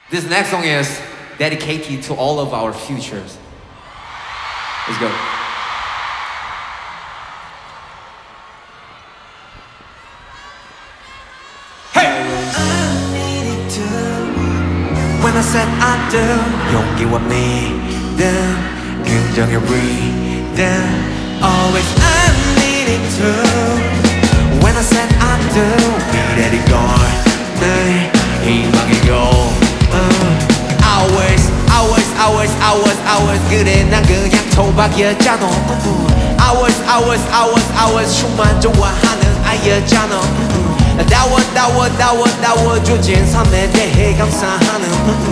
This next song is dedicated to all of our futures. Let's go. Hey! When I said I do, 용기와 믿음, 긍정의 breathing. Always I needed to. When I said I do, 미래를 걸 내 희망의 goal. Hours 그래 난 그냥 토박이었잖아. Hours 춤만 좋아하는 아이였잖아. 다워 주진 삶에 대해 감사하는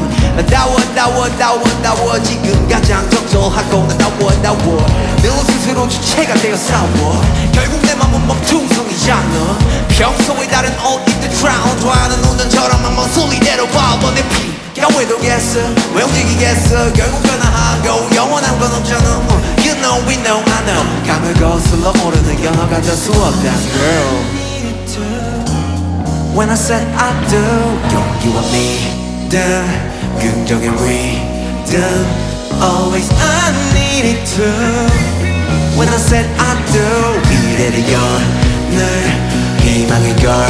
다워 지금 가장 적절하고 난 다워 늘 스스로 주체가 되어 싸워 결국 내 맘은 멈춤성이잖아 평소에 다른 옷 입듯 drown 좋아하는 운전처럼 한번 소리대로 봐봐 내 피가 왜 돌겠어 왜 움직이겠어 결국 변화하고 영원한 건 없잖아 You know we know I know 강을 거슬러 오르는 영화가 될 수 없다 Girl When I said I do 용기와 믿음 긍정의 rhythm Always I needed to When I said I do 미래를 여는 희망의 girl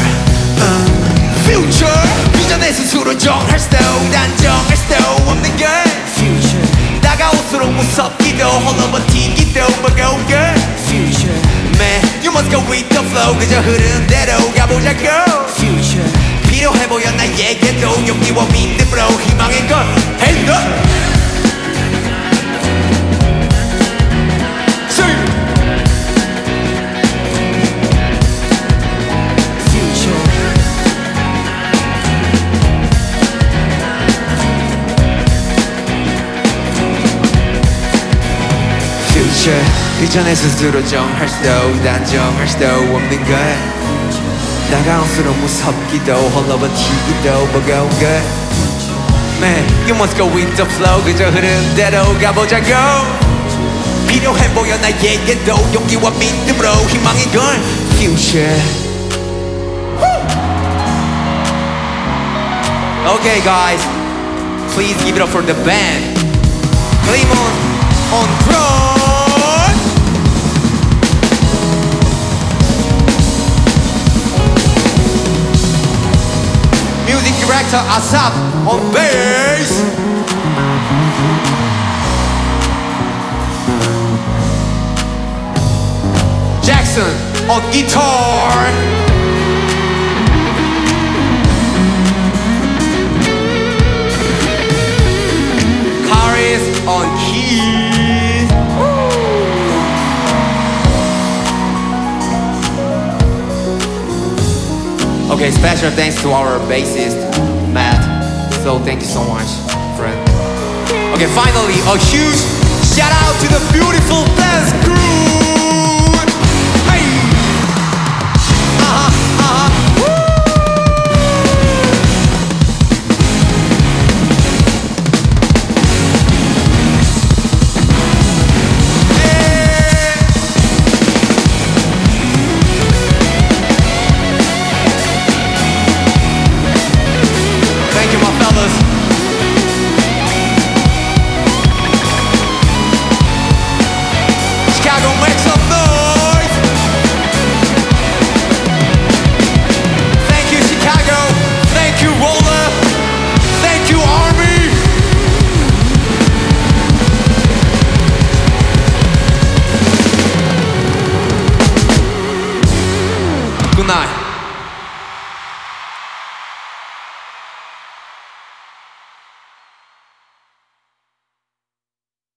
Future 비전의 스스로 정할 수도 단정할 수도 없는 girl Future 다가올수록 무섭기도 홀로 버티기도 버거운 girl Future Man you must go with the flow 그저 흐름대로 가보자고 Future 필요해 보여 나에게도 용기와 믿음으로 희망의 걸 Hey no 비전의 스스로 정할 수도 단정할 수도 없는 것 다가올수록 무섭기도 홀로 버티기도 버거운 것 Man, you must go with the flow 그저 흐름대로 가보자고 필요해 보여 나에게도 용기와 믿음으로 희망의 걸 Future Okay guys, please give it up for the band. Clemon on drum. Music director Asap on bass. Jackson on guitar. Karis on keys. Okay, special thanks to our bassist, Matt. So thank you so much, friend. Okay, finally, a huge shout out to the beautiful dance crew. Hey! Thank you, my fellas. Chicago, make some noise. Thank you, Chicago. Thank you, Roller. Thank you, Army. Good night.